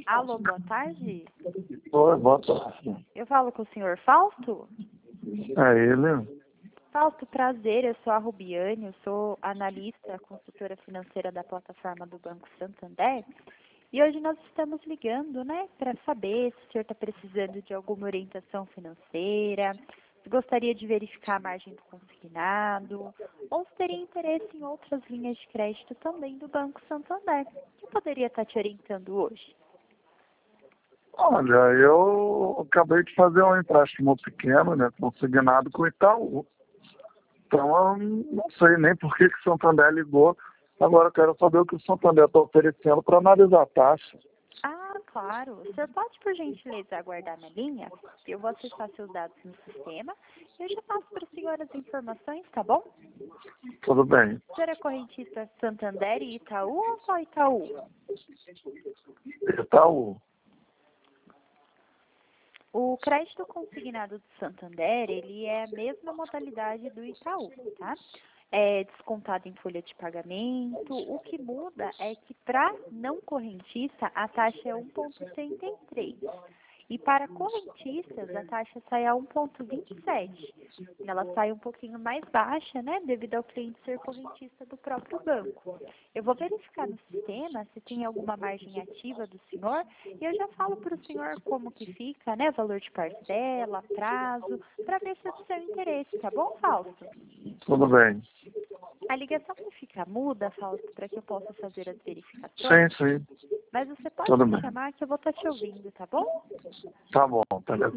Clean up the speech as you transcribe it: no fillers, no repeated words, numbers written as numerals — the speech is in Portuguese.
Alô, boa tarde. Oi, boa tarde. Eu falo com o senhor Fausto? É ele? Fausto, prazer, eu sou a Rubiane, eu sou analista, consultora financeira da plataforma do Banco Santander. E hoje nós estamos ligando, né, para saber se o senhor está precisando de alguma orientação financeira, se gostaria de verificar a margem do consignado, ou se teria interesse em outras linhas de crédito também do Banco Santander. Quem poderia estar te orientando hoje? Olha, eu acabei de fazer um empréstimo pequeno, né, consignado com o Itaú. Então, eu não sei nem por que que o Santander ligou. Agora eu quero saber o que o Santander está oferecendo para analisar a taxa. Ah, claro. O senhor pode, por gentileza, aguardar na linha? Eu vou acessar seus dados no sistema e eu já passo para o senhor as informações, tá bom? Tudo bem. O senhor é correntista Santander e Itaú ou só Itaú? Itaú. O crédito consignado do Santander, ele é a mesma modalidade do Itaú, tá? É descontado em folha de pagamento. O que muda é que para não correntista, a taxa é 1,63. E para correntistas, a taxa sai a 1,27. Ela sai um pouquinho mais baixa, né, devido ao cliente ser correntista do próprio banco. Eu vou verificar no sistema se tem alguma margem ativa do senhor e eu já falo para o senhor como que fica, né, valor de parcela, prazo, para ver se é do seu interesse, tá bom, Fausto? Tudo bem. A ligação vai ficar muda, Fausto, para que eu possa fazer as verificações, Sim. mas você pode Tudo me bem. chamar que eu vou estar te ouvindo, tá bom? Tá bom, beleza.